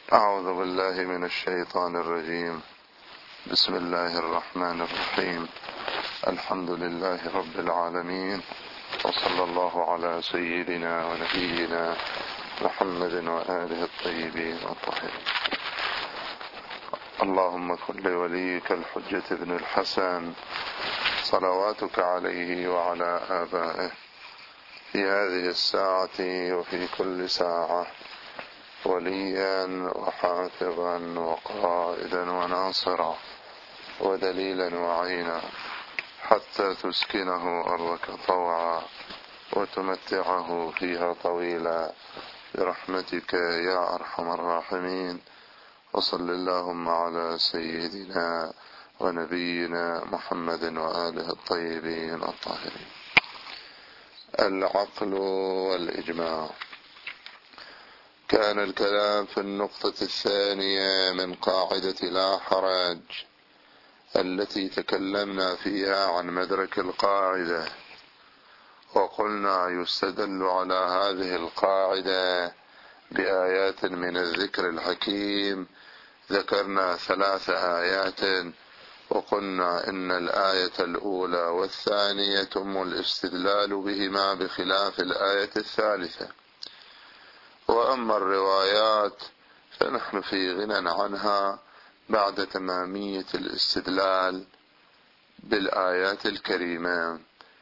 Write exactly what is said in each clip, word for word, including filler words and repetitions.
أعوذ بالله من الشيطان الرجيم. بسم الله الرحمن الرحيم. الحمد لله رب العالمين، وصلى الله على سيدنا ونبينا محمد وآله الطيبين الطاهرين. اللهم كن لوليك الحجة ابن الحسن صلواتك عليه وعلى آبائه في هذه الساعة وفي كل ساعة وليا وحافظا وقائدا وناصرا ودليلا وعينا، حتى تسكنه أرضك طوعا وتمتعه فيها طويلا برحمتك يا أرحم الراحمين. وصل اللهم على سيدنا ونبينا محمد وآله الطيبين الطاهرين. العقل والإجماع. كان الكلام في النقطة الثانية من قاعدة لا حرج التي تكلمنا فيها عن مدرك القاعدة، وقلنا يستدل على هذه القاعدة بآيات من الذكر الحكيم. ذكرنا ثلاث آيات، وقلنا إن الآية الأولى والثانية يتم الاستدلال بهما بخلاف الآية الثالثة، وأما الروايات فنحن في غنى عنها بعد تمامية الاستدلال بالآيات الكريمة.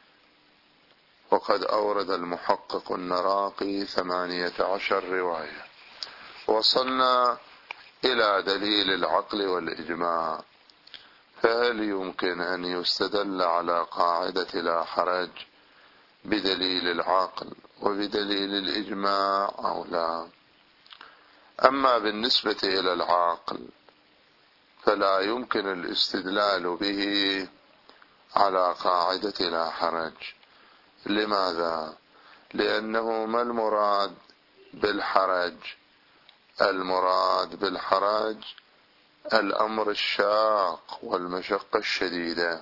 وقد أورد المحقق النراقي ثمانية عشر رواية. وصلنا إلى دليل العقل والإجماع. فهل يمكن أن يستدل على قاعدة لا حرج بدليل العقل وبدليل الإجماع أو لا؟ أما بالنسبة إلى العقل فلا يمكن الاستدلال به على قاعدة لا حرج. لماذا؟ لأنه ما المراد بالحرج؟ المراد بالحرج الأمر الشاق والمشقة الشديدة،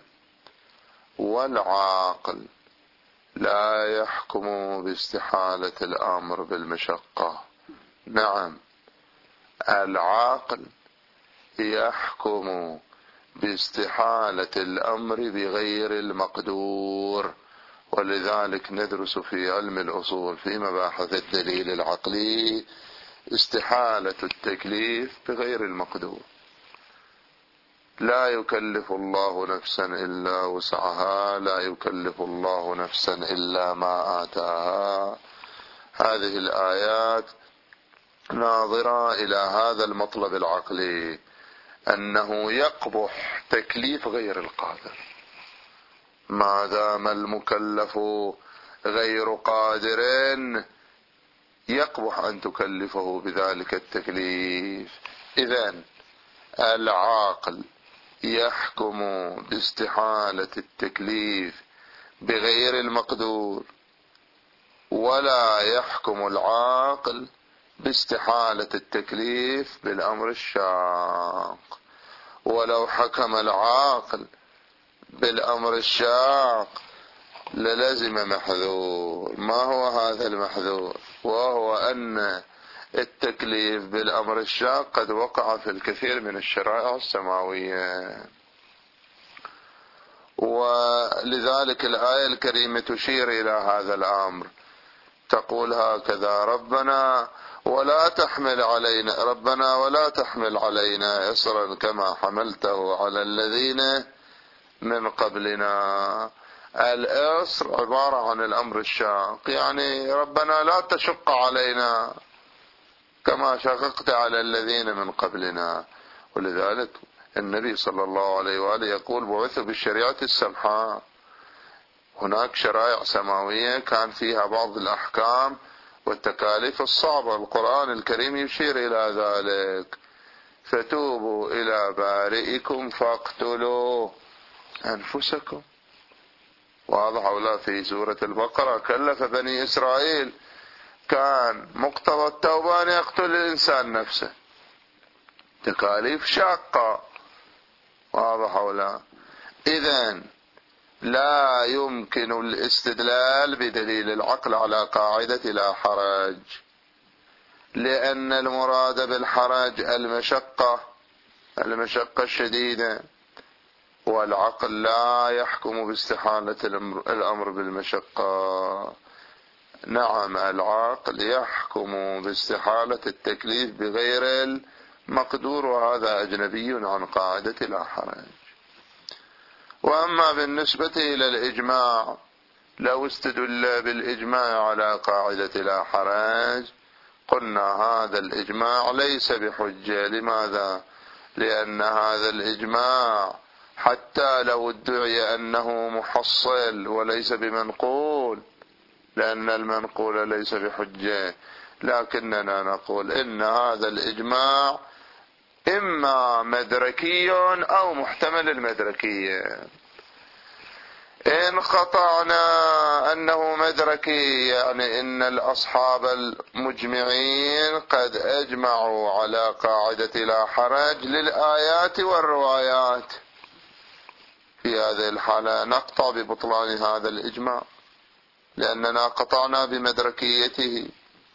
والعاقل لا يحكم باستحالة الأمر بالمشقة. نعم، العاقل يحكم باستحالة الأمر بغير المقدور. ولذلك ندرس في علم الأصول في مباحث الدليل العقلي استحالة التكليف بغير المقدور. لا يكلف الله نفسا إلا وسعها، لا يكلف الله نفسا إلا ما آتاها. هذه الآيات ناظرة إلى هذا المطلب العقلي، أنه يقبح تكليف غير القادر ما دام المكلف غير قادر، يقبح أن تكلفه بذلك التكليف. إذن العاقل يحكم باستحالة التكليف بغير المقدور، ولا يحكم العاقل باستحالة التكليف بالأمر الشاق. ولو حكم العاقل بالأمر الشاق للزم محذور. ما هو هذا المحذور؟ وهو أن التكليف بالأمر الشاق قد وقع في الكثير من الشرائع السماوية، ولذلك الآية الكريمة تشير إلى هذا الأمر، تقول هكذا: ربنا ولا تحمل علينا ربنا ولا تحمل علينا إصرا كما حملته على الذين من قبلنا. الإصر عبارة عن الأمر الشاق، يعني ربنا لا تشق علينا كما شققت على الذين من قبلنا. ولذلك النبي صلى الله عليه وآله يقول: بعث بالشريعة السمحاء. هناك شرائع سماوية كان فيها بعض الأحكام والتكاليف الصعبة، القرآن الكريم يشير إلى ذلك: فتوبوا إلى بارئكم فاقتلوا أنفسكم. واضح ولا؟ في سورة البقرة كلف بني إسرائيل، كان مقتضى التوبة أن يقتل الإنسان نفسه، تكاليف شاقة. واضح ولا؟ إذن لا يمكن الاستدلال بدليل العقل على قاعدة لا حرج. لأن المراد بالحرج المشقة المشقة الشديدة، والعقل لا يحكم باستحالة الأمر بالمشقة. نعم، العقل يحكم باستحالة التكليف بغير المقدور، وهذا أجنبي عن قاعدة لا حرج. وأما بالنسبة إلى الإجماع، لو استدل بالإجماع على قاعدة لا حرج قلنا هذا الإجماع ليس بحجة. لماذا؟ لأن هذا الإجماع حتى لو ادعي أنه محصل وليس بمنقول، لأن المنقول ليس بحجة، لكننا نقول إن هذا الإجماع إما مدركي أو محتمل المدركية. إن قطعنا أنه مدركي، يعني إن الأصحاب المجمعين قد أجمعوا على قاعدة لا حرج للآيات والروايات، في هذه الحالة نقطع ببطلان هذا الإجماع لأننا قطعنا بمدركيته.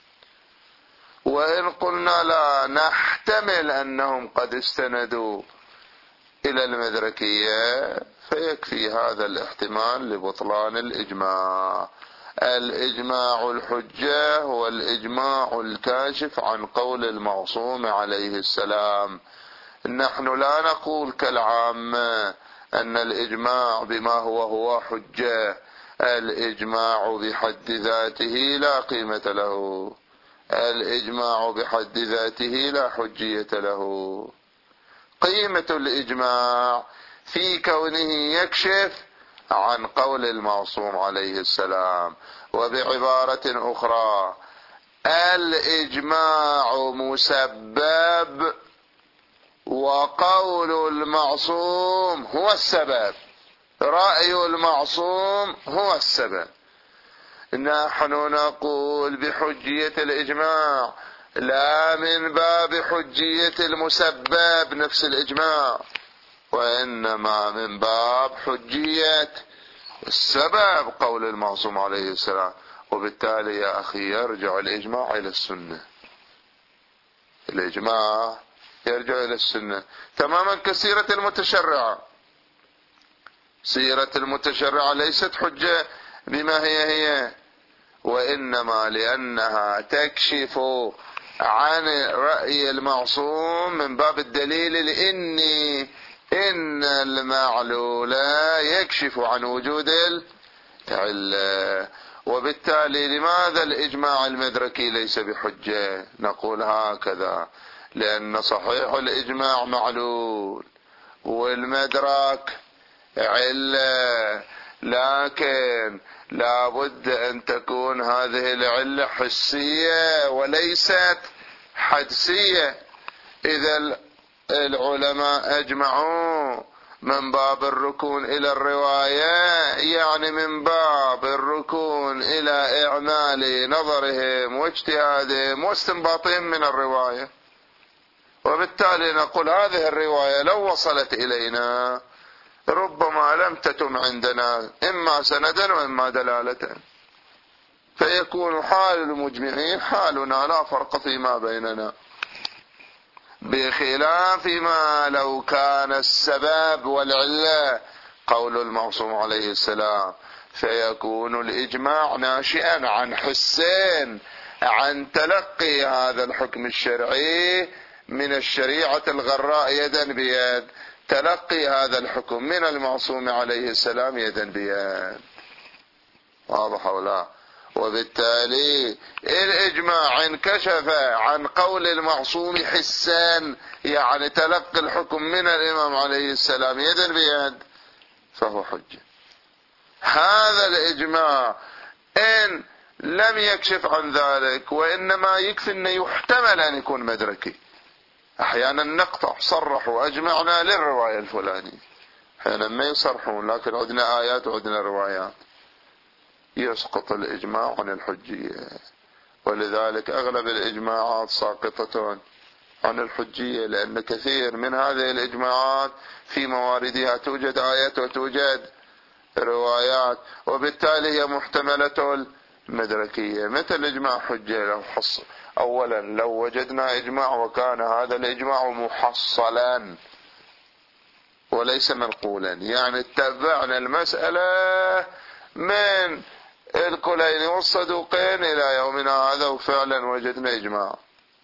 وإن قلنا لا، نحتمل أنهم قد استندوا إلى المدركية، فيكفي هذا الاحتمال لبطلان الإجماع. الإجماع الحجة هو الإجماع الكاشف عن قول المعصوم عليه السلام. نحن لا نقول كالعامة أن الإجماع بما هو هو حجة. الإجماع بحد ذاته لا قيمة له، الإجماع بحد ذاته لا حجية له. قيمة الإجماع في كونه يكشف عن قول المعصوم عليه السلام. وبعبارة أخرى، الإجماع مسبب وقول المعصوم هو السبب، رأي المعصوم هو السبب. نحن نقول بحجية الإجماع لا من باب حجية المسبب نفس الإجماع، وإنما من باب حجية السبب قول المعصوم عليه السلام. وبالتالي يا أخي يرجع الإجماع إلى السنة، الإجماع يرجع إلى السنة تماما كسيرة المتشرعة. سيرة المتشرعة ليست حجة بما هي هي، وإنما لأنها تكشف عن رأي المعصوم من باب الدليل، لإني إن المعلول يكشف عن وجود العلة. وبالتالي لماذا الإجماع المدركي ليس بحجة؟ نقول هكذا: لأن صحيح الإجماع معلول والمدرك علة، لكن لا بد أن تكون هذه العلة حسية وليست حدسية. إذا العلماء أجمعوا من باب الركون إلى الرواية، يعني من باب الركون إلى إعمال نظرهم واجتهادهم واستنباطهم من الرواية. وبالتالي نقول هذه الرواية لو وصلت إلينا ربما لم تتم عندنا إما سندا وإما دلالة، فيكون حال المجمعين حالنا لا فرق فيما بيننا، بخلاف ما لو كان السبب والعلة قول المعصوم عليه السلام، فيكون الإجماع ناشئا عن حسين، عن تلقي هذا الحكم الشرعي من الشريعة الغراء يدا بيد، تلقي هذا الحكم من المعصوم عليه السلام يدا بيد. واضح ولا؟ وبالتالي الإجماع انكشف عن قول المعصوم حسان، يعني تلقي الحكم من الإمام عليه السلام يدا بيد، فهو حجة. هذا الإجماع إن لم يكشف عن ذلك، وإنما يكفي أن يحتمل أن يكون مدركي. أحيانا نقطع صرحوا أجمعنا للرواية الفلانية، أحيانا ما يصرحون، لكن عندنا آيات وعندنا روايات، يسقط الإجماع عن الحجية. ولذلك أغلب الإجماعات ساقطة عن الحجية، لأن كثير من هذه الإجماعات في مواردها توجد آيات وتوجد روايات، وبالتالي هي محتملة المدركية. مثل إجماع حجة لو أولا لو وجدنا إجماع وكان هذا الإجماع محصلا وليس منقولا، يعني اتبعنا المسألة من الكلين والصدوقين إلى يومنا هذا وفعلا وجدنا إجماع،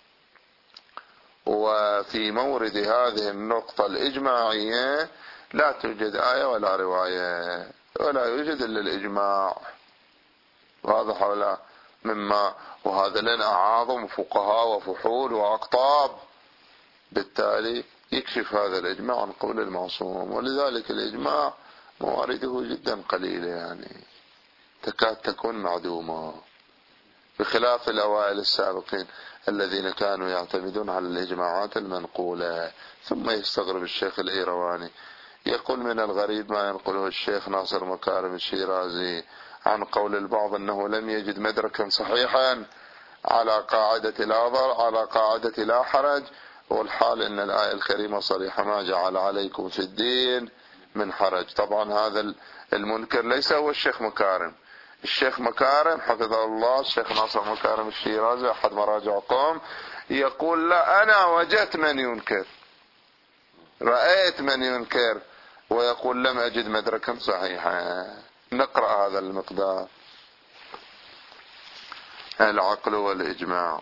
وفي مورد هذه النقطة الإجماعية لا توجد آية ولا رواية ولا يوجد إلا الإجماع، واضح ولا؟ مما وهذا لنا أعاظم فقهاء وفحول وأقطاب، بالتالي يكشف هذا الإجماع عن قول المعصوم، ولذلك الإجماع موارده جدا قليلة، يعني تكاد تكون معدومة، بخلاف الأوائل السابقين الذين كانوا يعتمدون على الإجماعات المنقولة. ثم يستغرب الشيخ الإيرواني يقول من الغريب ما ينقله الشيخ ناصر مكارم الشيرازي عن قول البعض أنه لم يجد مدركا صحيحا على قاعدة لا ضر على قاعدة لا حرج، والحال أن الآية الكريمة صريحة ما جعل عليكم في الدين من حرج. طبعا هذا المنكر ليس هو الشيخ مكارم، الشيخ مكارم حفظه الله الشيخ ناصر مكارم الشيرازي أحد مراجع قوم يقول لا أنا وجدت من ينكر، رأيت من ينكر، ويقول لم أجد مدركا صحيحا. نقرأ هذا المقدار: العقل والإجماع.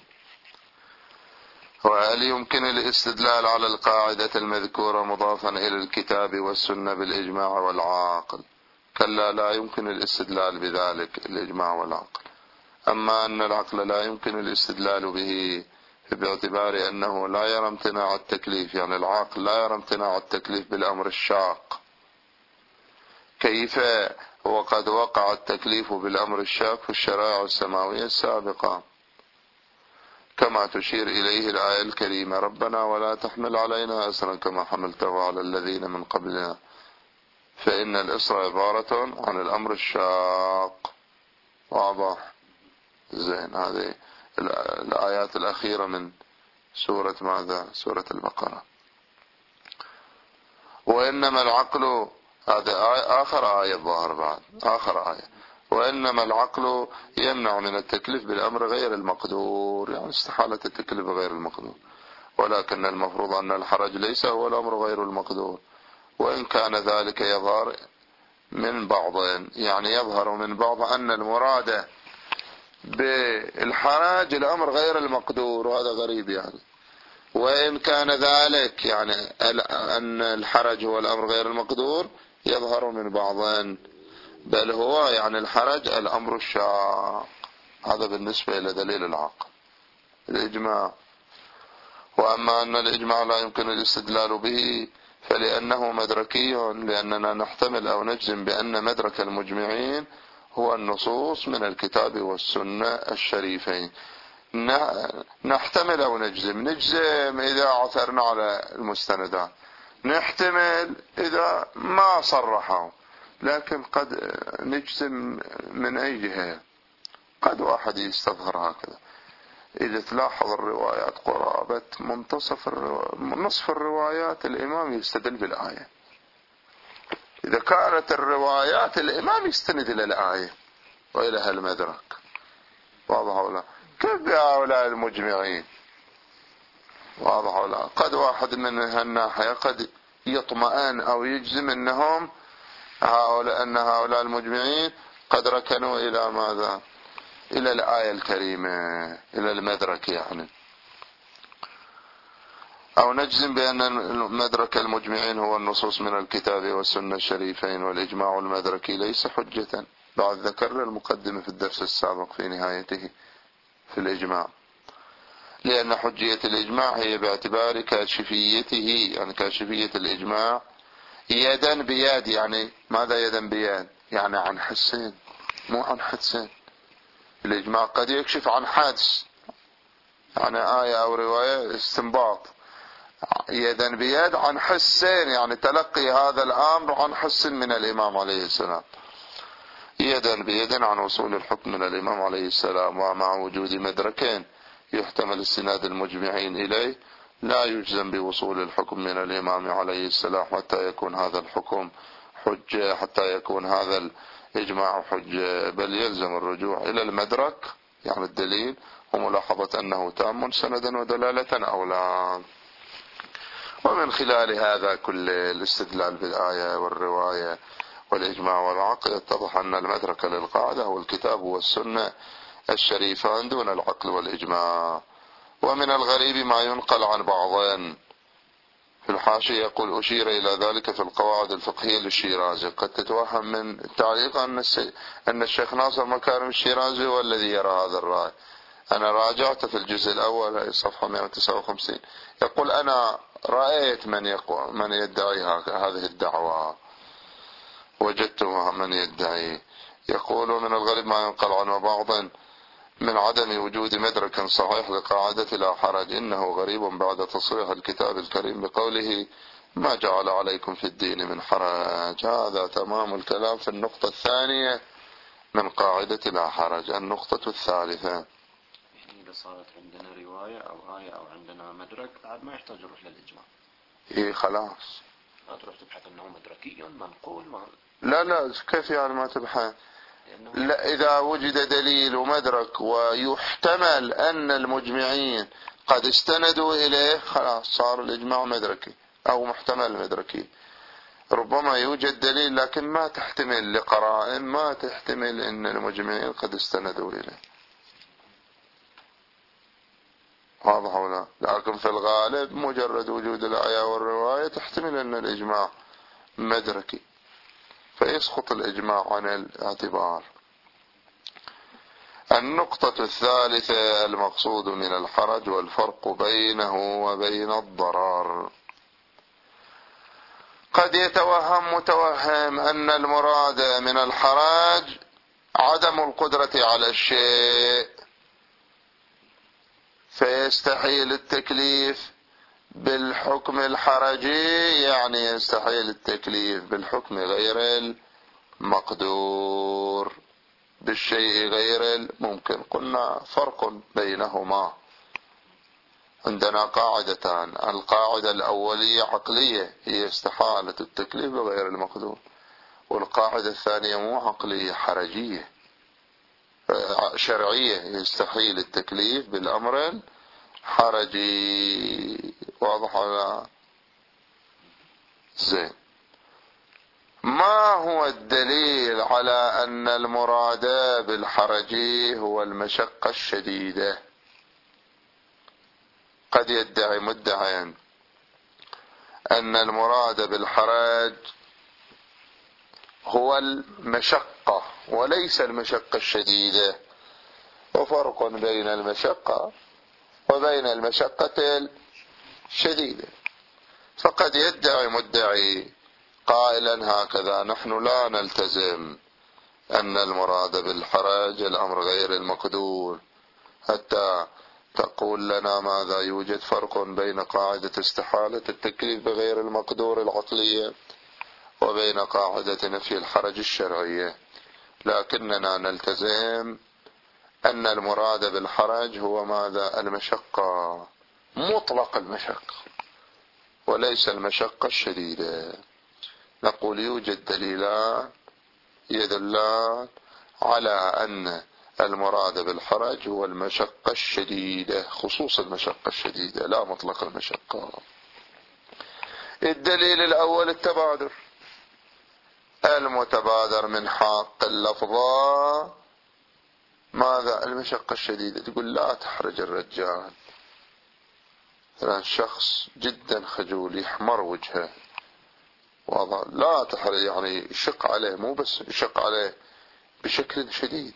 وهل يمكن الاستدلال على القاعدة المذكورة مضافا إلى الكتاب والسنة بالإجماع والعقل؟ كلا، لا يمكن الاستدلال بذلك الإجماع والعقل. أما أن العقل لا يمكن الاستدلال به باعتبار أنه لا يرى امتناع التكليف، يعني العقل لا يرى امتناع التكليف بالأمر الشاق، كيف وقد وقع التكليف بالأمر الشاق في الشرائع السماوية السابقة، كما تشير إليه الآية الكريمة: ربنا ولا تحمل علينا إصرا كما حملته على الذين من قبلنا، فإن الإصر عبارة عن الأمر الشاق. واضح؟ زين. هذه الآيات الأخيرة من سورة ماذا؟ سورة البقرة. وإنما العقل، هذا آية آخر آية الظاهر بعد آخر آية: وإنما العقل يمنع من التكليف بالأمر غير المقدور، يعني استحالة التكليف غير المقدور، ولكن المفروض أن الحرج ليس هو الأمر غير المقدور، وإن كان ذلك يظهر من بعض، يعني يظهر من بعض أن المراد بالحرج الأمر غير المقدور، وهذا غريب يعني. وإن كان ذلك يعني أن الحرج هو الأمر غير المقدور يظهر من بعض، بل هو يعني الحرج الأمر الشاق. هذا بالنسبة إلى دليل العقل الإجماع. وأما أن الإجماع لا يمكن الاستدلال به فلأنه مدركي، لأننا نحتمل أو نجزم بأن مدرك المجمعين هو النصوص من الكتاب والسنة الشريفين. نحتمل أو نجزم. نجزم إذا عثرنا على المستندات، نحتمل إذا ما صرحوا، لكن قد نجزم من أي جهة. قد واحد يستظهر هكذا. إذا تلاحظ الروايات قرابة منتصف الروايات نصف الروايات الإمام يستدل بالآية. إذا كانت الروايات الإمام يستند إلى الآية وإلى هالمدرك. واضح ولا؟ كيف بهؤلاء المجمعين؟ واضح ولا؟ قد واحد من هالناحية قد يطمئن أو يجزم أنهم هؤلاء أن هؤلاء المجمعين قد ركنوا إلى ماذا؟ إلى الآية الكريمة، إلى المدرك يعني. أو نجزم بأن مدرك المجمعين هو النصوص من الكتاب والسنة الشريفين، والإجماع المدركي ليس حجة. بعد ذكرنا المقدمة في الدرس السابق في نهايته في الإجماع، لأن حجية الإجماع هي باعتبار كاشفيته، يعني كاشفية الإجماع يدا بيد. يعني ماذا يدا بيد؟ يعني عن حدسين، مو عن حدسين. الإجماع قد يكشف عن حدس، يعني آية أو رواية استنباط، يدا بيد عن حسين، يعني تلقي هذا الأمر عن حس من الإمام عليه السلام، يدا بيد عن وصول الحكم من الإمام عليه السلام. ومع وجود مدركين يحتمل استناد المجمعين إليه لا يجزم بوصول الحكم من الإمام عليه السلام حتى يكون هذا الحكم حجة، حتى يكون هذا الإجماع حجة، بل يلزم الرجوع إلى المدرك يعني الدليل وملاحظة أنه تام سندا ودلالة أو لا. ومن خلال هذا كل الاستدلال بالآية والرواية والإجماع والعقل يتضح أن المدرك للقاعدة هو الكتاب والسنة الشريفان دون العقل والإجماع. ومن الغريب ما ينقل عن بعضهم في الحاشية يقول أشير إلى ذلك في القواعد الفقهية للشيرازي. قد تتوهم من التعليق أن أن الشيخ ناصر مكارم الشيرازي هو الذي يرى هذا الرأي. أنا راجعت في الجزء الأول صفحة مئة وتسعة وخمسين يقول أنا رأيت من يقوى من يدعي هذه الدعوة، وجدت من يدعي. يقول من الغريب ما ينقل عنه بعض من عدم وجود مدرك صحيح لقاعدة لا حرج، إنه غريب بعد تصريح الكتاب الكريم بقوله ما جعل عليكم في الدين من حرج. هذا تمام الكلام في النقطة الثانية من قاعدة لا حرج. النقطة الثالثة إذا صارت عندنا رواية أو آية أو عندنا مدرك بعد ما يحتاج نروح للإجماع. إيه خلاص ما تروح تبحث أنه مدركي منقول ما... لا لا كيف يعني ما تبحث؟ لا إذا وجد دليل ومدرك ويحتمل أن المجمعين قد استندوا إليه خلاص صار الإجماع مدركي أو محتمل مدركي. ربما يوجد دليل لكن ما تحتمل لقرائن ما تحتمل أن المجمعين قد استندوا إليه، واضح ولا؟ لكن في الغالب مجرد وجود الآية والرواية تحتمل أن الإجماع مدركي فيسقط الإجماع عن الاعتبار. النقطة الثالثة المقصود من الحرج والفرق بينه وبين الضرر. قد يتوهم متوهم أن المراد من الحرج عدم القدرة على الشيء فيستحيل التكليف بالحكم الحرجي، يعني يستحيل التكليف بالحكم غير المقدور بالشيء غير الممكن. قلنا فرق بينهما. عندنا قاعدتان، القاعدة الأولية عقلية هي استحالة التكليف بغير المقدور، والقاعدة الثانية مو عقلية حرجية شرعية يستحيل التكليف بالأمر حرجي. واضح ولا؟ زين. ما هو الدليل على أن المراد بالحرجي هو المشقة الشديدة؟ قد يدعي مدعي أن المراد بالحرج هو المشقة وليس المشقة الشديدة، وفرق بين المشقة وبين المشقة الشديدة. فقد يدعي مدعي قائلا هكذا نحن لا نلتزم أن المراد بالحرج الأمر غير المقدور حتى تقول لنا ماذا يوجد فرق بين قاعدة استحالة التكليف بغير المقدور العقلية وبين قاعدة نفي الحرج الشرعية، لكننا نلتزم أن المراد بالحرج هو ماذا؟ المشقة، مطلق المشقة وليس المشقة الشديدة. نقول يوجد دليلان يدلان على أن المراد بالحرج هو المشقة الشديدة، خصوص المشقة الشديدة لا مطلق المشقة. الدليل الأول التبادر، المتبادر من حق اللفظة ماذا؟ المشقة الشديدة. تقول لا تحرج الرجال، مثلا شخص جدا خجول يحمر وجهه واضح، لا تحرج يعني يشق عليه، مو بس يشق عليه بشكل شديد،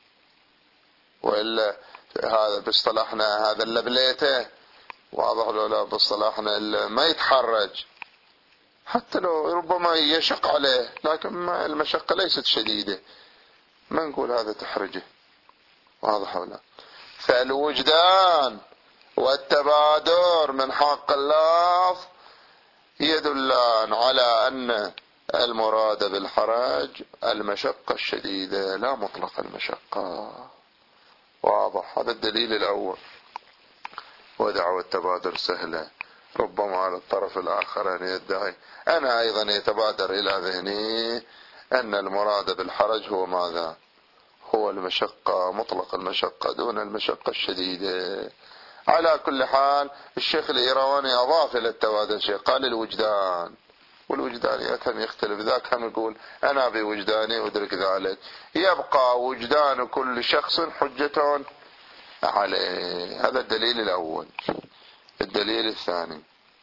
وإلا هذا باصطلاحنا هذا اللبليته واضح لو لا باصطلاحنا ما يتحرج، حتى لو ربما يشق عليه لكن المشقة ليست شديدة ما نقول هذا تحرجه، واضح ولا؟ فالوجدان والتبادر من حق اللفظ يدلان على أن المراد بالحرج المشقة الشديدة لا مطلق المشقة، واضح؟ هذا الدليل الأول. ودعوى التبادر سهلة، ربما على الطرف الآخر أن يدعي أنا أيضا يتبادر إلى ذهني أن المراد بالحرج هو ماذا؟ هو المشقة، مطلق المشقة دون المشقة الشديدة. على كل حال الشيخ الإيرواني أضاف إلى التوادن شيء، قال الوجدان، والوجدان يفهم يختلف، ذاك هم يقول أنا بوجداني أدرك ذلك، يبقى وجدان كل شخص حجة عليه. هذا الدليل الأول. الدليل الثاني،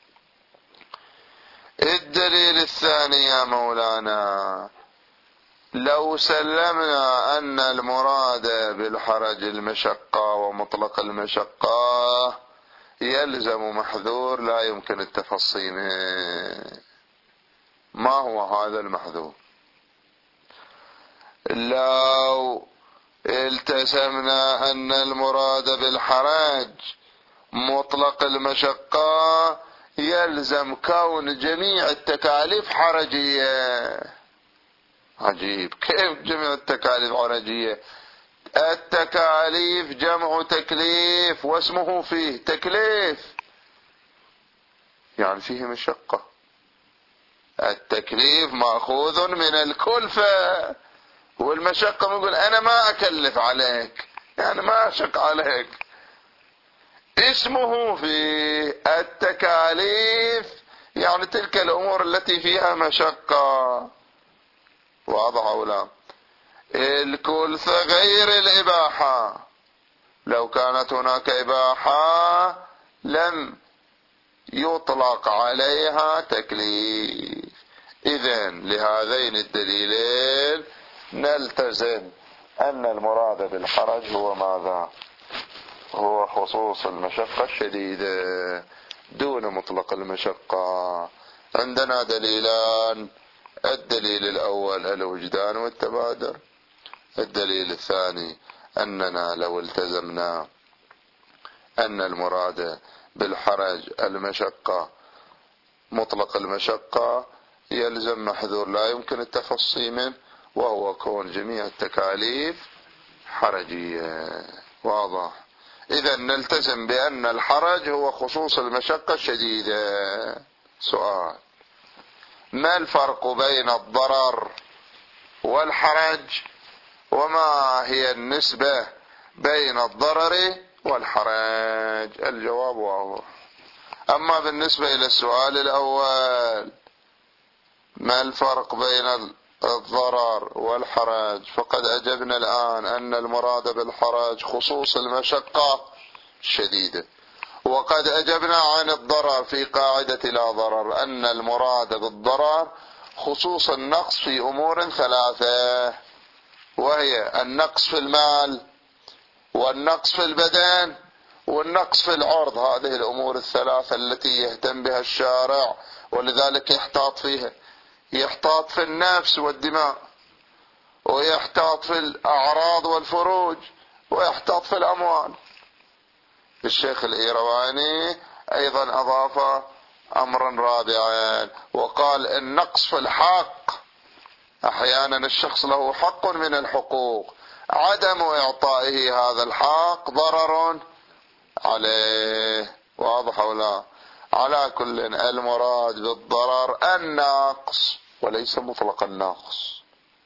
الدليل الثاني يا مولانا، لو سلمنا أن المراد بالحرج المشقة ومطلق المشقة يلزم محذور لا يمكن التفصي منه. ما هو هذا المحذور؟ لو التزمنا أن المراد بالحرج مطلق المشقة يلزم كون جميع التكاليف حرجية. عجيب، كيف جميع التكاليف حرجية؟ التكاليف جمع تكليف، واسمه فيه تكليف، يعني فيه مشقة. التكليف مأخوذ من الكلفة، والمشقة يقول أنا ما أكلف عليك، يعني ما أشق عليك. اسمه في التكاليف يعني تلك الأمور التي فيها مشقة. واضح أو لا؟ الكلفة غير الإباحة، لو كانت هناك إباحة لم يطلق عليها تكليف. إذن لهذين الدليلين نلتزم أن المراد بالحرج هو ماذا؟ هو خصوص المشقة الشديدة دون مطلق المشقة. عندنا دليلان، الدليل الأول الوجدان والتبادر، الدليل الثاني أننا لو التزمنا أن المراد بالحرج المشقة مطلق المشقة يلزم محذور لا يمكن التفصي منه، وهو كون جميع التكاليف حرجية. واضح؟ إذا نلتزم بأن الحرج هو خصوص المشقة الشديدة. سؤال: ما الفرق بين الضرر والحرج، وما هي النسبة بين الضرر والحرج؟ الجواب واضح. أما بالنسبة إلى السؤال الأول، ما الفرق بين الضرر والحرج، فقد أجبنا الآن أن المراد بالحرج خصوص المشقة الشديدة، وقد أجبنا عن الضرر في قاعدة لا ضرر أن المراد بالضرر خصوص النقص في أمور ثلاثة، وهي النقص في المال، والنقص في البدن، والنقص في العرض. هذه الأمور الثلاثة التي يهتم بها الشارع، ولذلك يحتاط فيها، يحتاط في النفس والدماء، ويحتاط في الأعراض والفروج، ويحتاط في الأموال. الشيخ الإيرواني أيضا أضاف أمرا رابعا، وقال النقص في الحق، أحيانا الشخص له حق من الحقوق، عدم إعطائه هذا الحق ضرر عليه. واضح أو لا؟ على كل المراد بالضرر النقص وليس مطلق النقص،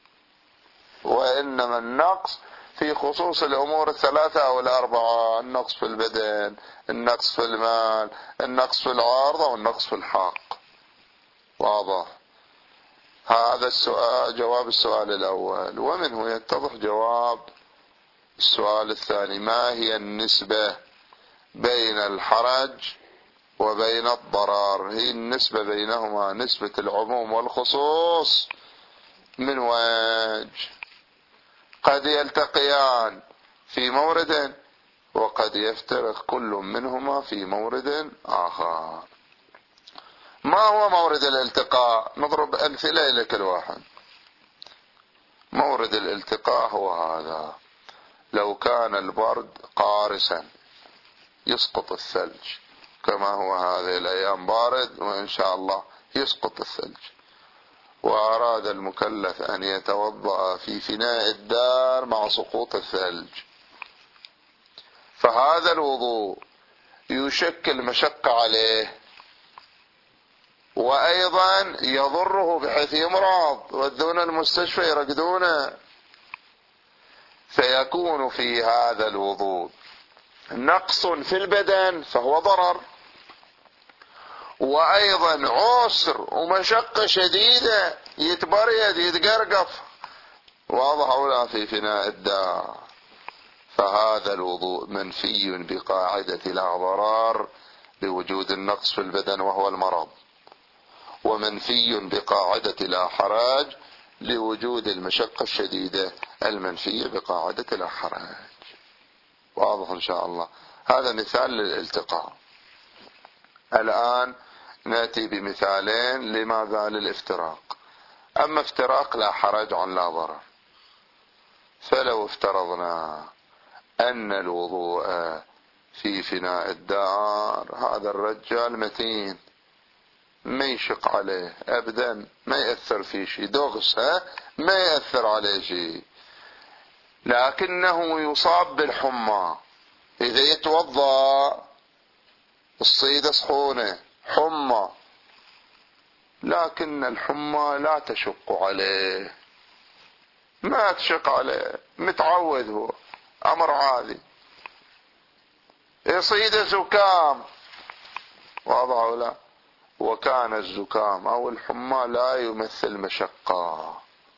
وإنما النقص في خصوص الأمور الثلاثة أو الأربعة: النقص في البدن، النقص في المال، النقص في العرض، والنقص في الحق. واضح؟ هذا السؤال جواب السؤال الأول، ومنه يتضح جواب السؤال الثاني: ما هي النسبة بين الحرج وبين الضرر؟ هي النسبة بينهما نسبة العموم والخصوص من وجه، قد يلتقيان في مورد وقد يفترق كل منهما في مورد آخر. ما هو مورد الالتقاء؟ نضرب أمثلة إلى كل واحد. مورد الالتقاء هو هذا: لو كان البرد قارسا يسقط الثلج، كما هو هذه الأيام بارد وإن شاء الله يسقط الثلج، وأراد المكلف أن يتوضأ في فناء الدار مع سقوط الثلج، فهذا الوضوء يشكل مشقة عليه، وأيضا يضره بحيث يمرض ويودونه المستشفى يرقدونه. فيكون في هذا الوضوء نقص في البدن فهو ضرر، وأيضا عسر ومشقة شديدة، يتبريد يتقرقف، واضح ولا في فناء الدار. فهذا الوضوء منفي بقاعدة لا ضرار لوجود النقص في البدن وهو المرض، ومنفي بقاعدة لا حرج لوجود المشقة الشديدة المنفية بقاعدة لا حرج. واضح إن شاء الله. هذا مثال للالتقاء. الآن نأتي بمثالين لماذا للافتراق. أما افتراق لا حرج عن لا ضرر، فلو افترضنا أن الوضوء في فناء الدار، هذا الرجال متين ما يشق عليه أبدا، ما يأثر فيه شيء، دوغس ها ما يأثر عليه شيء، لكنه يصاب بالحمى. إذا يتوضأ الصيدة سخونة حمى، لكن الحمى لا تشق عليه، ما تشق عليه، متعود هو، أمر عادي. يصيد زكام، واضح ولا؟ وكان الزكام أو الحمى لا يمثل مشقة،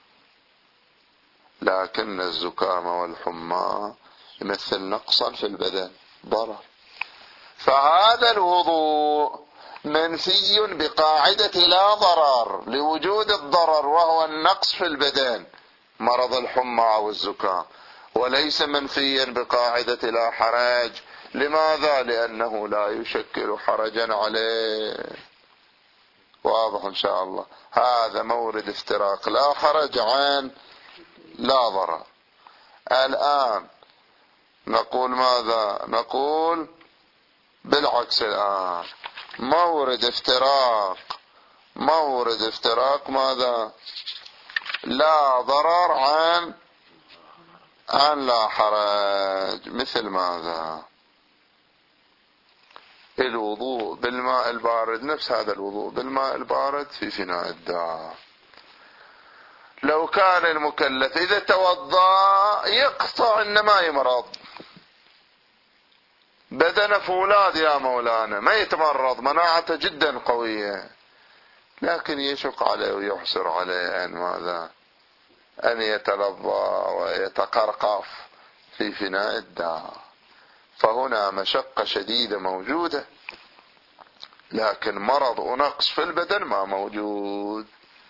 لكن الزكام والحمى يمثل نقصا في البدن، ضرر. فهذا الوضوء منفي بقاعدة لا ضرر لوجود الضرر وهو النقص في البدن، مرض الحمى أو الزكام، وليس منفيا بقاعدة لا حرج. لماذا؟ لأنه لا يشكل حرجا عليه. واضح إن شاء الله. هذا مورد افتراق لا حرج عن لا ضرر. الآن نقول ماذا؟ نقول بالعكس. الآن مورد افتراق مورد افتراق ماذا؟ لا ضرر عن عن لا حرج. مثل ماذا؟ الوضوء بالماء البارد، نفس هذا الوضوء بالماء البارد في فناء الدار. لو كان المكلف إذا توضأ يقطع إن ما يمرض، بدن فولاد يا مولانا، ما يتمرض، مناعته جدا قوية، لكن يشق عليه ويحسر عليه أن ماذا؟ أن يتلظى ويتقرقف في فناء الدار. فهنا مشقة شديدة موجودة، لكن مرض ونقص في البدن ما موجود.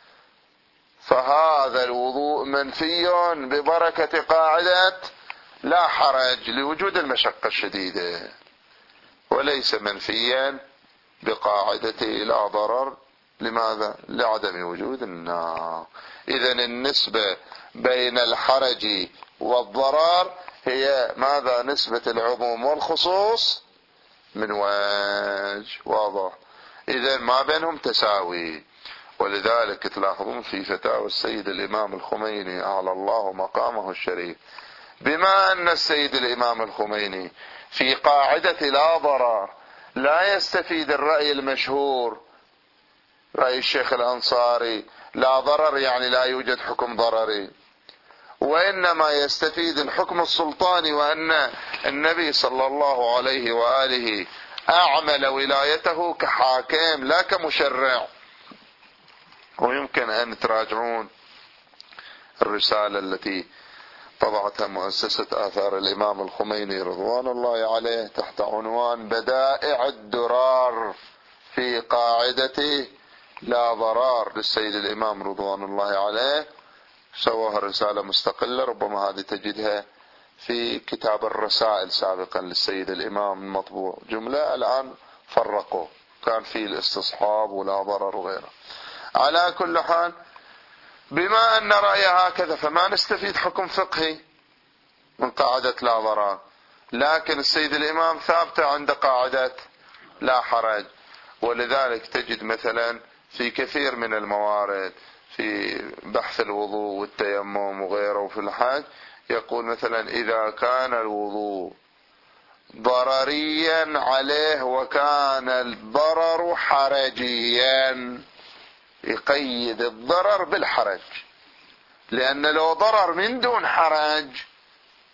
فهذا الوضوء منفي ببركة قاعدة لا حرج لوجود المشقة الشديدة، وليس منفيا بقاعدة لا ضرر. لماذا؟ لعدم وجود النار. إذن النسبة بين الحرج والضرر هي ماذا؟ نسبة العموم والخصوص من وجه. واضح؟ إذن ما بينهم تساوي. ولذلك تلاحظون في فتاوى السيد الإمام الخميني أعلى الله مقامه الشريف، بما أن السيد الإمام الخميني في قاعدة لا ضرر لا يستفيد الرأي المشهور، رأي الشيخ الأنصاري لا ضرر يعني لا يوجد حكم ضرري، وإنما يستفيد الحكم السلطاني، وأن النبي صلى الله عليه وآله أعمل ولايته كحاكم لا كمشرع. ويمكن أن تراجعون الرسالة التي طبعتها مؤسسة آثار الإمام الخميني رضوان الله عليه تحت عنوان بدائع الدرار في قاعدة لا ضرار للسيد الإمام رضوان الله عليه. سواها رسالة مستقلة، ربما هذه تجدها في كتاب الرسائل سابقا للسيد الإمام المطبوع جملة، الآن فرقوا، كان فيه الاستصحاب ولا ضرر وغيره. على كل حال، بما أن رأي هكذا فما نستفيد حكم فقهي من قاعدة لا ضرر، لكن السيد الإمام ثابتة عند قاعدة لا حرج. ولذلك تجد مثلا في كثير من الموارد في بحث الوضوء والتيمم وغيره في الحج يقول مثلا إذا كان الوضوء ضرريا عليه وكان الضرر حرجيا، يقيد الضرر بالحرج، لأن لو ضرر من دون حرج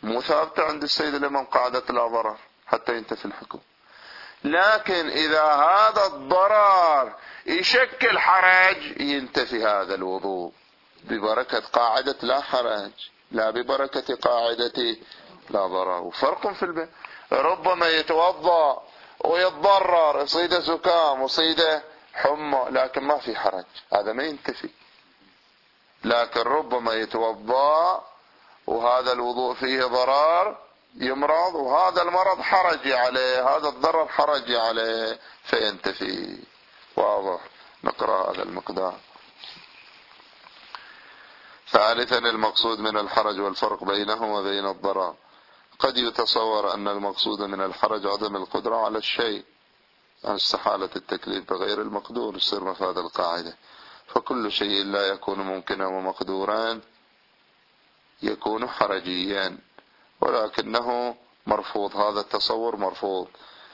مو ثابتة عند السيد الإمام قاعدة لا ضرر حتى ينتفي الحكم. لكن إذا هذا الضرر يشكل حرج ينتفي هذا الوضوء ببركة قاعدة لا حرج، لا ببركة قاعدة لا ضرر. وفرق في البيت، ربما يتوضأ ويتضرر، يصيده زكام ويصيده حمى، لكن ما في حرج، هذا ما ينتفي. لكن ربما يتوضأ وهذا الوضوء فيه ضرر، يمرض، وهذا المرض حرج عليه، هذا الضرر حرج عليه، فينتفي. واضح؟ نقرأ هذا المقدار. ثالثا المقصود من الحرج والفرق بينه وبين الضرر. قد يتصور أن المقصود من الحرج عدم القدرة على الشيء، عن استحالة التكليف بغير المقدور، يصير مفاد القاعدة. فكل شيء لا يكون ممكنا ومقدورا يكون حرجيا، ولكنه مرفوض، هذا التصور مرفوض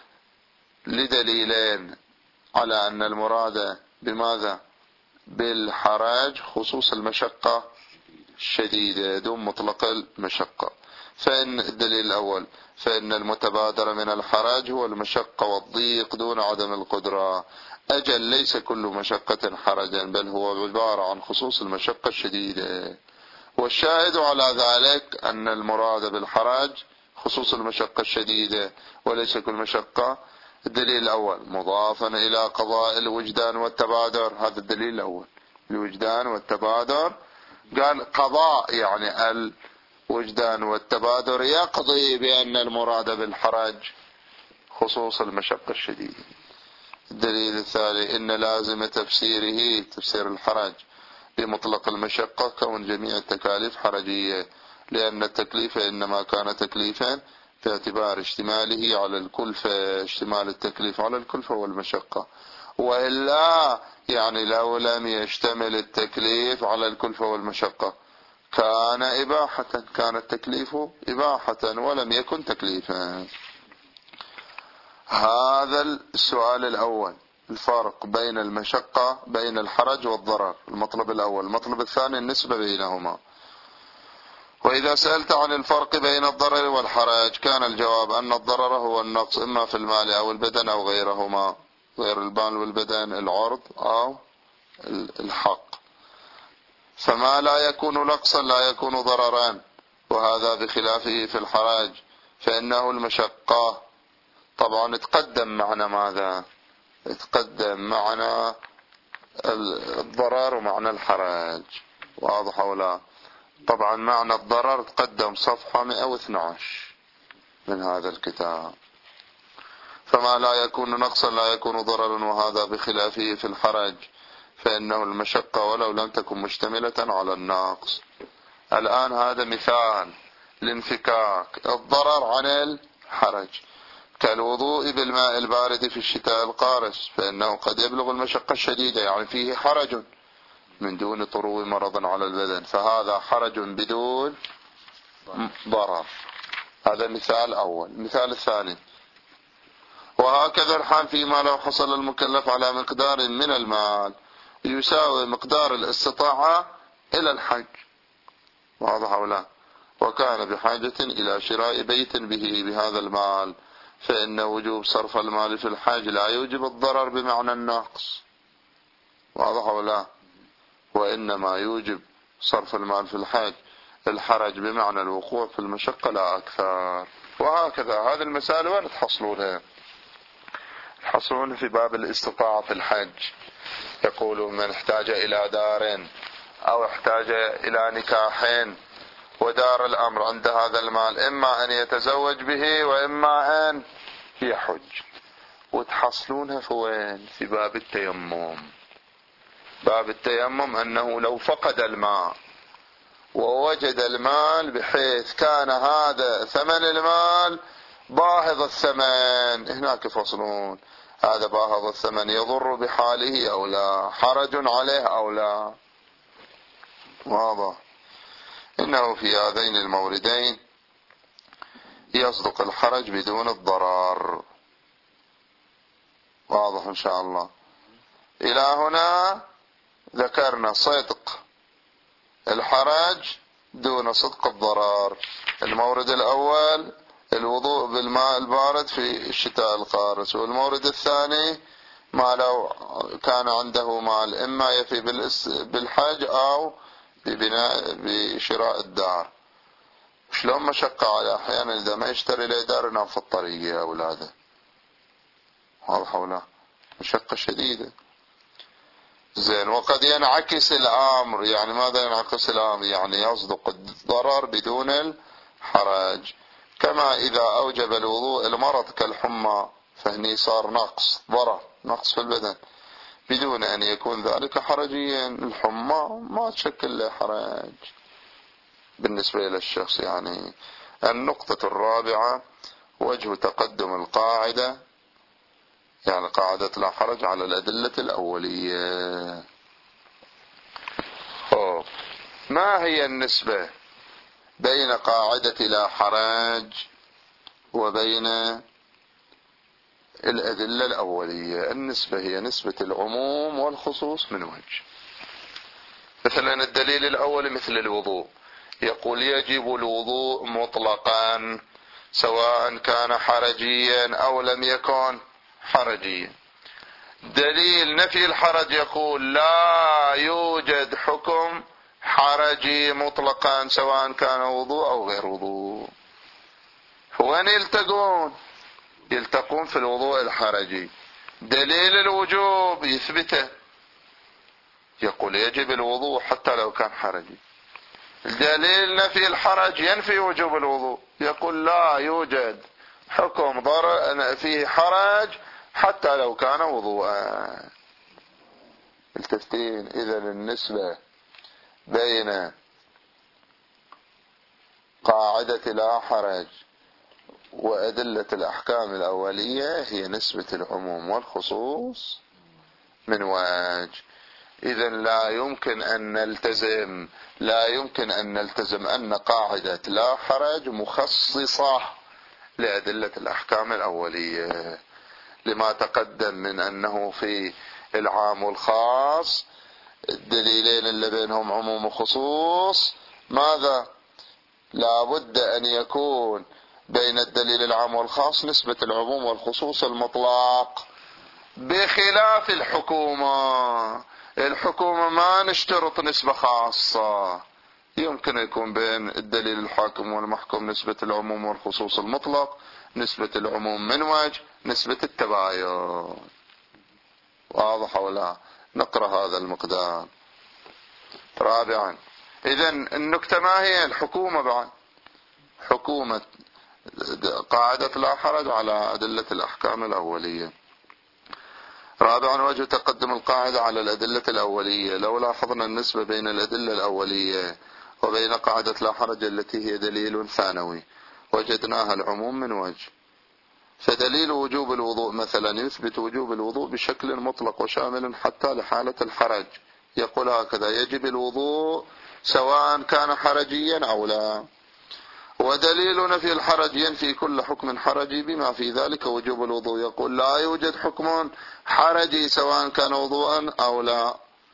لدليلين على أن المراد بماذا؟ بالحرج خصوص المشقة الشديدة دون مطلق المشقة. فإن الدليل الأول، فإن المتبادر من الحرج هو المشقة والضيق دون عدم القدرة. أجل ليس كل مشقة حرجا، بل هو عبارة عن خصوص المشقة الشديدة. والشاهد على ذلك أن المراد بالحرج خصوص المشقة الشديدة وليس كل مشقة. الدليل الأول مضافا إلى قضاء الوجدان والتبادر، هذا الدليل الأول، الوجدان والتبادر، قال قضاء يعني الوجدان والتبادر يقضي بأن المراد بالحرج خصوص المشقة الشديدة. الدليل الثاني إن لازم تفسيره، تفسير الحرج بمطلق المشقة، كون جميع التكاليف حرجية، لأن التكليف إنما كان تكليفا باعتبار اشتماله على الكلفة، اشتمال التكليف على الكلفة والمشقة، وإلا يعني لو لم يشتمل التكليف على الكلفة والمشقة كان إباحة، كان التكليف إباحة ولم يكن تكليفا. هذا السؤال الأول، الفرق بين المشقة بين الحرج والضرر، المطلب الأول. المطلب الثاني النسبة بينهما. وإذا سألت عن الفرق بين الضرر والحرج كان الجواب أن الضرر هو النقص إما في المال أو البدن أو غيرهما، غير المال والبدن، العرض أو الحق. فما لا يكون نقصا لا يكون ضررا، وهذا بخلافه في الحرج، فإنه المشقة. طبعا تقدم معنا ماذا؟ تقدم معنا الضرر ومعنى الحرج، واضح ولا؟ طبعا معنى الضرر تقدم صفحة مئة واثني عشر من هذا الكتاب. فما لا يكون نقصا لا يكون ضررا، وهذا بخلافه في الحرج، فإنه المشقة ولو لم تكن مشتملة على النقص. الآن هذا مثال لانفكاك الضرر عن الحرج، كالوضوء بالماء البارد في الشتاء القارس، فإنه قد يبلغ المشقة الشديدة، يعني فيه حرج من دون طرو مرض على البدن، فهذا حرج بدون ضرر. هذا مثال أول. المثال الثاني، وهكذا الحال فيما لو حصل المكلف على مقدار من المال يساوي مقدار الاستطاعة إلى الحج، واضح أو لا؟ وكان بحاجة إلى شراء بيت به بهذا المال، فإن وجوب صرف المال في الحاج لا يوجب الضرر بمعنى النقص، واضح أو لا؟ وإنما يوجب صرف المال في الحاج الحرج بمعنى الوقوع في المشقة لا أكثر. وهكذا هذه المسائل وين تحصلونها؟ تحصلون في باب الاستطاعة في الحج. يقولون من احتاج إلى دار أو احتاج إلى نكاح ودار الأمر عند هذا المال، إما أن يتزوج به وإما أن يحج. وتحصلونها في وين؟ في باب التيمم. باب التيمم أنه لو فقد الماء ووجد المال بحيث كان هذا ثمن المال باهظ الثمن، هناك فصلون، هذا باهظ الثمن يضر بحاله أو لا، حرج عليه أو لا، واضح؟ إنه في هذين الموردين يصدق الحرج بدون الضرر، واضح إن شاء الله. إلى هنا ذكرنا صدق الحرج دون صدق الضرر. المورد الأول الوضوء بالماء البارد في الشتاء القارس، والمورد الثاني ما لو كان عنده مال إما يفي بالحج أو ببناء بشراء الدار. شلون مشقة على أحيانا إذا ما يشتري له دار ينام في الطريق يا أولاده، واضح ولا؟ مشقة شديدة. زين، وقد ينعكس الأمر، يعني ماذا ينعكس الأمر؟ يعني يصدق الضرر بدون الحرج، كما إذا أوجب الوضوء المرض كالحمى، فهني صار نقص ضرر، نقص في البدن بدون أن يكون ذلك حرجيا. الحمى ما تشكل له حرج بالنسبة إلى الشخص. يعني النقطة الرابعة وجه تقدم القاعدة، يعني قاعدة لا حرج على الأدلة الأولية. أوه. ما هي النسبة بين قاعدة لا حرج وبين الأدلة الأولية؟ النسبة هي نسبة العموم والخصوص من وجه. مثلا الدليل الأول مثل الوضوء، يقول يجب الوضوء مطلقا سواء كان حرجيا أو لم يكن حرجيا. دليل نفي الحرج يقول لا يوجد حكم حرجي مطلقا سواء كان وضوء أو غير وضوء. وين يلتقون؟ يلتقون في الوضوء الحرجي. دليل الوجوب يثبته، يقول يجب الوضوء حتى لو كان حرجي. دليل نفي الحرج ينفي وجوب الوضوء، يقول لا يوجد حكم ضرر فيه حرج حتى لو كان وضوءا. التفتين. إذا النسبة بين قاعدة لا حرج وأدلة الأحكام الأولية هي نسبة العموم والخصوص من وجه. إذا لا يمكن أن نلتزم لا يمكن أن نلتزم أن قاعدة لا حرج مخصصة لأدلة الأحكام الأولية، لما تقدم من أنه في العام والخاص الدليلين اللي بينهم عموم وخصوص، ماذا؟ لا بد أن يكون بين الدليل العام والخاص نسبة العموم والخصوص المطلق، بخلاف الحكومة. الحكومة ما نشترط نسبة خاصة، يمكن يكون بين الدليل الحاكم والمحكوم نسبة العموم والخصوص المطلق، نسبة العموم من وجه، نسبة التباين. واضح ولا؟ نقرأ هذا المقدار. رابعا، إذا النكتة ما هي؟ الحكومة بعد حكومة قاعدة لا حرج على أدلة الأحكام الأولية. رابعا، وجه تقدم القاعدة على الأدلة الأولية. لو لاحظنا النسبة بين الأدلة الأولية وبين قاعدة لا حرج التي هي دليل ثانوي وجدناها العموم من وجه. فدليل وجوب الوضوء مثلا يثبت وجوب الوضوء بشكل مطلق وشامل حتى لحالة الحرج، يقول هكذا يجب الوضوء سواء كان حرجيا أو لا. ودليل نفي الحرج ينفي كل حكم حرجي بما في ذلك وجوب الوضوء، يقول لا يوجد حكم حرجي سواء كان وضوءا أو لا.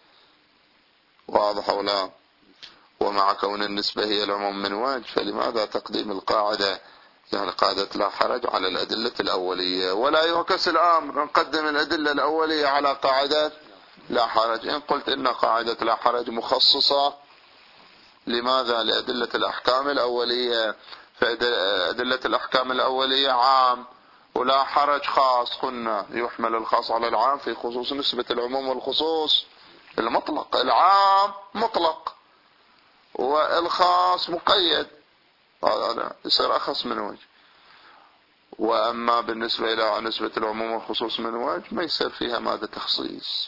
واضح أو لا؟ ومع كون النسبة هي العموم من وجه، فلماذا تقديم القاعدة يعني قاعدة لا حرج على الأدلة الأولية؟ ولا يعكس الأمر، نقدم الأدلة الأولية على قاعدة لا حرج. إن قلت إن قاعدة لا حرج مخصصة، لماذا؟ لأدلة الأحكام الأولية، فأدلة الأحكام الأولية عام ولا حرج خاص، قلنا يحمل الخاص على العام في خصوص نسبة العموم والخصوص المطلق. العام مطلق والخاص مقيد، هذا يصير أخص من وجه. وأما بالنسبة إلى نسبة العموم والخصوص من وجه ما يصير فيها ماذا؟ تخصيص.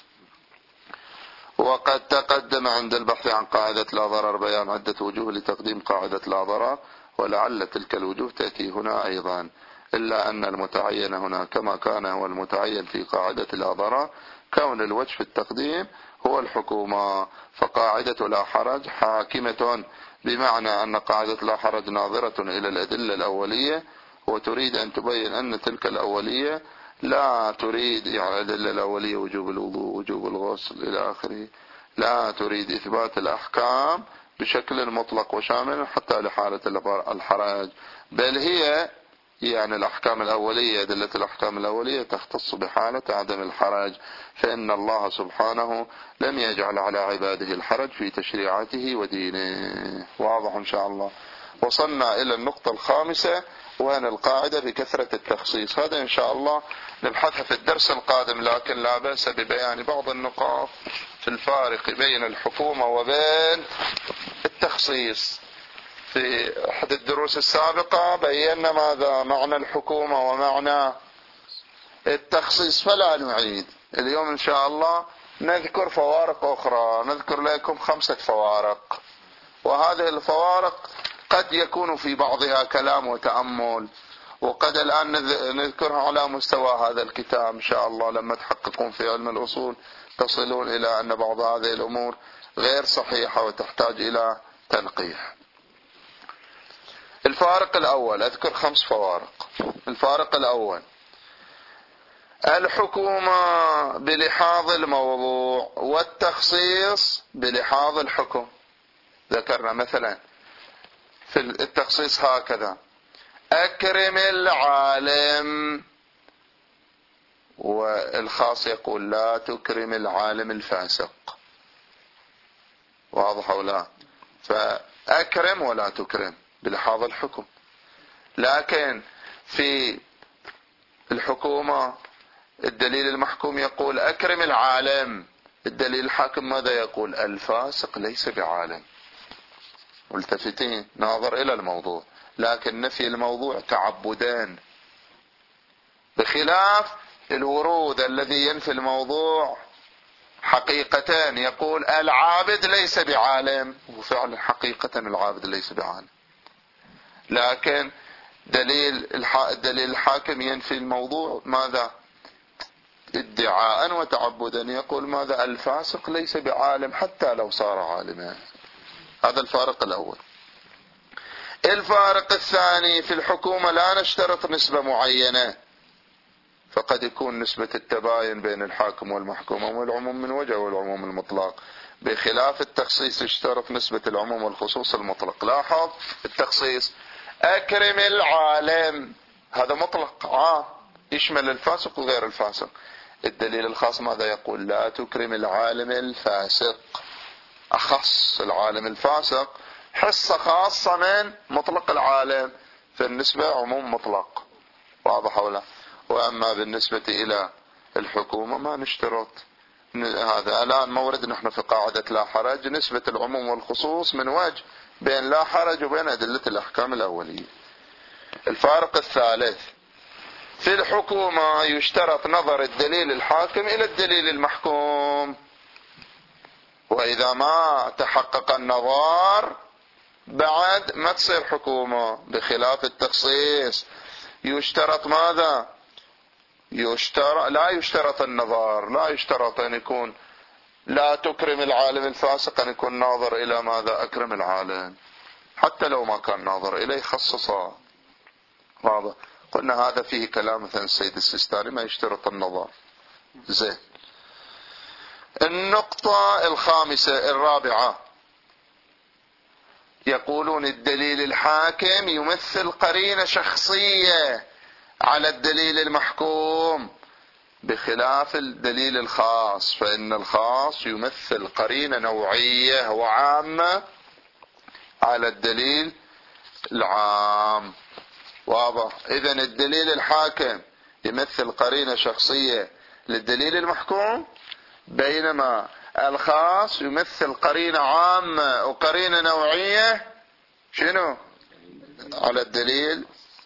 وقد تقدم عند البحث عن قاعدة لا ضرر بيان عدة وجوه لتقديم قاعدة لا ضرر، ولعل تلك الوجوه تأتي هنا أيضا، إلا أن المتعين هنا كما كان هو المتعين في قاعدة لا ضرر كون الوجه في التقديم هو الحكومة، فقاعدة لا حرج حاكمة، بمعنى أن قاعدة لا حرج ناظرة إلى الأدلة الأولية وتريد أن تبين أن تلك الأولية لا تريد، يعني الأدلة الأولية وجوب الوضوء وجوب الغسل إلى آخره، لا تريد إثبات الأحكام بشكل مطلق وشامل حتى لحالة الحرج، بل هي يعني الأحكام الأولية، أدلة الأحكام الأولية تختص بحالة عدم الحرج، فإن الله سبحانه لم يجعل على عباده الحرج في تشريعاته ودينه. واضح إن شاء الله. وصلنا إلى النقطة الخامسة، وهي القاعدة بكثرة التخصيص. هذا إن شاء الله نبحثها في الدرس القادم، لكن لا بأس ببيان بعض النقاط في الفارق بين الحكومة وبين التخصيص. في أحد الدروس السابقة بينا ماذا معنى الحكومة ومعنى التخصيص، فلا نعيد. اليوم إن شاء الله نذكر فوارق أخرى، نذكر لكم خمسة فوارق، وهذه الفوارق قد يكون في بعضها كلام وتأمل، وقد الآن نذكرها على مستوى هذا الكتاب إن شاء الله. لما تحققون في علم الأصول تصلون إلى أن بعض هذه الأمور غير صحيحة وتحتاج إلى تنقيح. الفارق الأول، أذكر خمس فوارق. الفارق الأول، الحكومة بلحاظ الموضوع والتخصيص بلحاظ الحكم. ذكرنا مثلا في التخصيص هكذا: أكرم العالم، والخاص يقول لا تكرم العالم الفاسق. واضح أو لا؟ فأكرم ولا تكرم بلحاظ الحكم. لكن في الحكومة الدليل المحكوم يقول أكرم العالم، الدليل الحاكم ماذا يقول؟ الفاسق ليس بعالم. ملتفتين، ناظر إلى الموضوع، لكن نفي الموضوع تعبدان، بخلاف الورود الذي ينفي الموضوع حقيقتان، يقول العابد ليس بعالم، وفعلا حقيقة العابد ليس بعالم. لكن دليل الدليل الحاكم ينفي الموضوع ماذا؟ ادعاء وتعبدا، يقول ماذا؟ الفاسق ليس بعالم حتى لو صار عالما. هذا الفارق الأول. الفارق الثاني، في الحكومة لا نشترط نسبة معينة، فقد يكون نسبة التباين بين الحاكم والمحكوم والعموم من وجه والعموم المطلق، بخلاف التخصيص يشترط نسبة العموم والخصوص المطلق. لاحظ التخصيص: أكرم العالم، هذا مطلق عام يشمل الفاسق وغير الفاسق. الدليل الخاص ماذا يقول؟ لا تكرم العالم الفاسق، أخص العالم الفاسق، حصة خاصة من مطلق العالم، فالنسبة عموم مطلق. واضح ولا؟ وأما بالنسبة إلى الحكومة ما نشترط هذا. الآن مورد نحن في قاعدة لا حرج، نسبة العموم والخصوص من وجه بين لا حرج وبين أدلة الأحكام الأولية. الفارق الثالث، في الحكومة يشترط نظر الدليل الحاكم إلى الدليل المحكوم، وإذا ما تحقق النظر بعد ما تصير حكومة، بخلاف التخصيص يشترط ماذا؟ يشترط لا يشترط النظر، لا يشترط أن يكون لا تكرم العالم الفاسق أن يكون ناظر إلى ماذا؟ أكرم العالم، حتى لو ما كان ناظر إليه خصصا. واضح؟ قلنا هذا فيه كلام مثلا السيد السيستاني ما يشترط النظر. زين. النقطة الخامسة الرابعة، يقولون الدليل الحاكم يمثل قرينة شخصية على الدليل المحكوم، بخلاف الدليل الخاص، فإن الخاص يمثل قرينة نوعية وعامة على الدليل العام. واضح؟ إذن الدليل الحاكم يمثل قرينة شخصية للدليل المحكوم، بينما الخاص يمثل قرينة عامة وقرينة نوعية شنو؟ على الدليل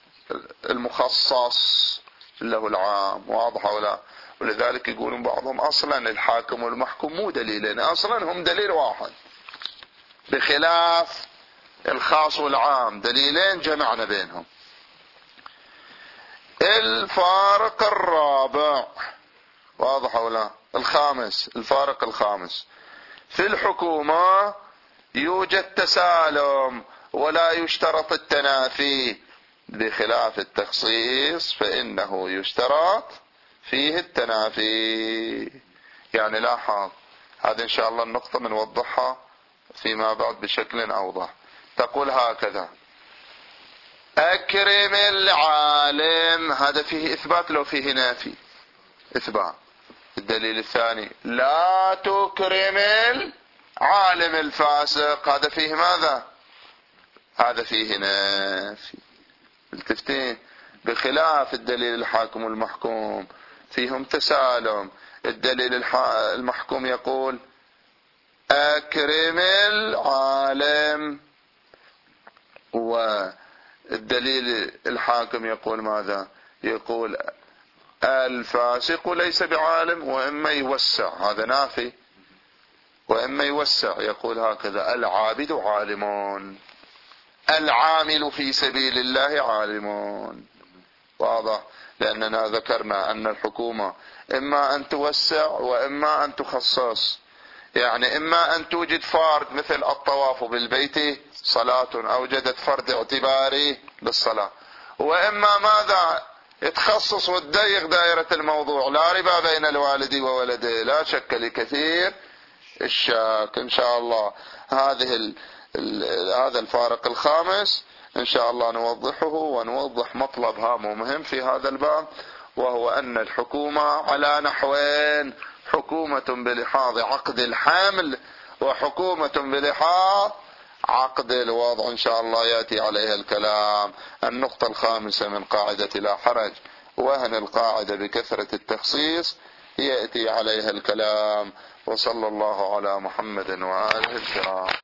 المخصص اللي هو العام. واضح ولا؟ ولذلك يقولون بعضهم أصلا الحاكم والمحكوم مو دليلين، أصلا هم دليل واحد، بخلاف الخاص والعام دليلين جمعنا بينهم. الفارق الرابع، واضح ولا؟ الخامس، الفارق الخامس، في الحكومة يوجد تسالم ولا يشترط التنافي، بخلاف التخصيص فإنه يشترط فيه التنافي. يعني لاحظ هذه إن شاء الله النقطة بنوضحها فيما بعد بشكل أوضح. تقول هكذا: أكرم العالم. هذا فيه إثبات لو فيه نافي؟ إثبات. الدليل الثاني: لا تكرم العالم الفاسق. هذا فيه ماذا؟ هذا فيه نافي. التفتين. بخلاف الدليل الحاكم والمحكوم فيهم تسالم. الدليل المحكوم يقول: أكرم العالم، والدليل الحاكم يقول ماذا؟ يقول الفاسق ليس بعالم، وإما يوسع. هذا نافي. وإما يوسع يقول هكذا: العابد عالمون، العامل في سبيل الله عالمون. واضح؟ لأننا ذكرنا أن الحكومة إما أن توسع وإما أن تخصص. يعني إما أن توجد فرد مثل الطواف بالبيت صلاة، أوجدت فرد اعتباري للصلاة، وإما ماذا؟ يتخصص وتضيق دائرة الموضوع. لا ربا بين الوالد وولده، لا شك لكثير الشك. إن شاء الله هذه ال ال هذا الفارق الخامس إن شاء الله نوضحه، ونوضح مطلب هام ومهم في هذا الباب، وهو أن الحكومة على نحوين: حكومة بلحاظ عقد الحمل، وحكومة بلحاظ عقد الوضع. إن شاء الله يأتي عليها الكلام. النقطة الخامسة من قاعدة لا حرج، وهن القاعدة بكثرة التخصيص، يأتي عليها الكلام. وصلى الله على محمد وآله الكرام.